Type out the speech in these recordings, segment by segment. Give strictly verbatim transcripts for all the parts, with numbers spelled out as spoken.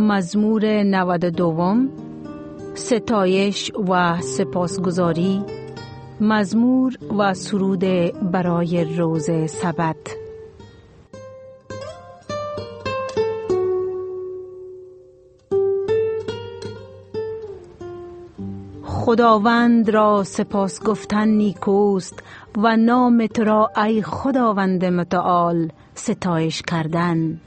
مزمور نود و دو، ستایش و سپاسگزاری، مزمور و سرود برای روز سبت. خداوند را سپاس گفتن نیکوست و نام تو را ای خداوند متعال ستایش کردن.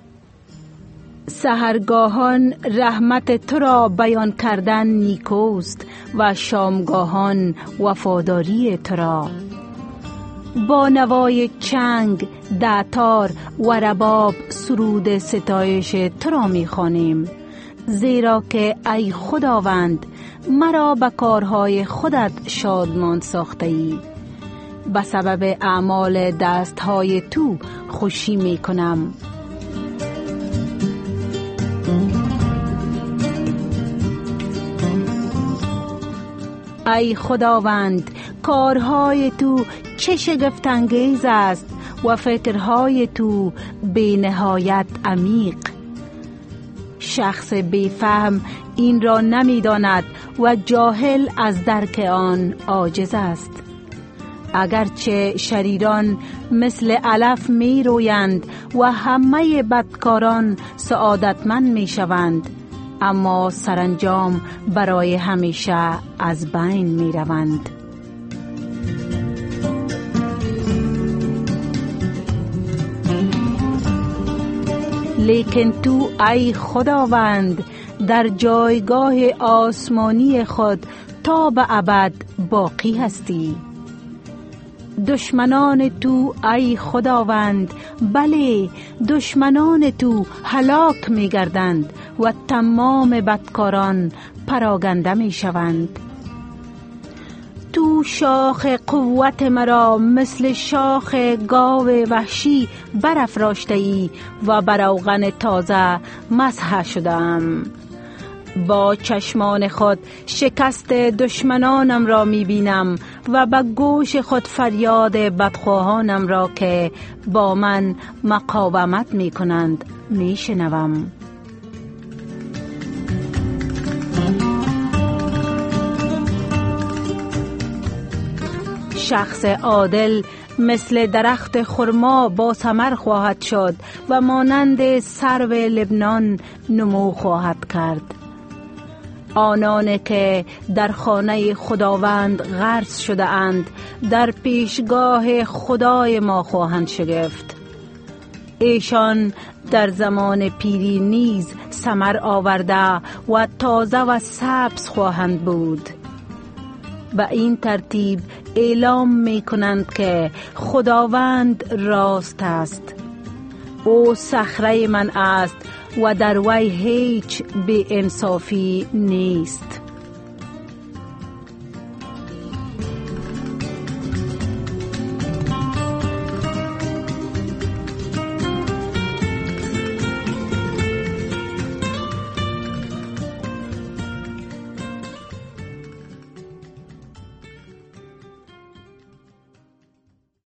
سحرگاهان رحمت تو را بیان کردن نیکوست و شامگاهان وفاداری تو را. با نوای چنگ، دعتار و رباب سرود ستایش تو را می خوانیم، زیرا که ای خداوند مرا به کارهای خودت شادمان ساخته ای. به سبب اعمال دستهای تو خوشی می کنم. ای خداوند کارهای تو چه شگفت انگیز است و فکرهای تو بی نهایت عمیق. شخص بیفهم این را نمی داند و جاهل از درک آن عاجز است. اگرچه شریران مثل علف می رویند و همه بدکاران سعادتمند می شوند، اما سرانجام برای همیشه از بین می روند. لیکن تو ای خداوند در جایگاه آسمانی خود تا به ابد باقی هستی. دشمنان تو ای خداوند، بله دشمنان تو هلاک می گردند و تمام بدکاران پراگنده می شوند. تو شاخ قوت مرا مثل شاخ گاو وحشی برافراشته ای و بر روغن تازه مسح شدم. با چشمان خود شکست دشمنانم را می بینم و به گوش خود فریاد بدخواهانم را که با من مقاومت می کنند می شنوم. شخص عادل مثل درخت خرما با ثمر خواهد شد و مانند سرو لبنان نمو خواهد کرد. آنان که در خانه خداوند غرس شده اند در پیشگاه خدای ما خواهند شگفت. ایشان در زمان پیری نیز ثمر آورده و تازه و سبز خواهند بود. به این ترتیب اعلام می کنند که خداوند راست است. او صخره من است و در وی هیچ بی انصافی نیست.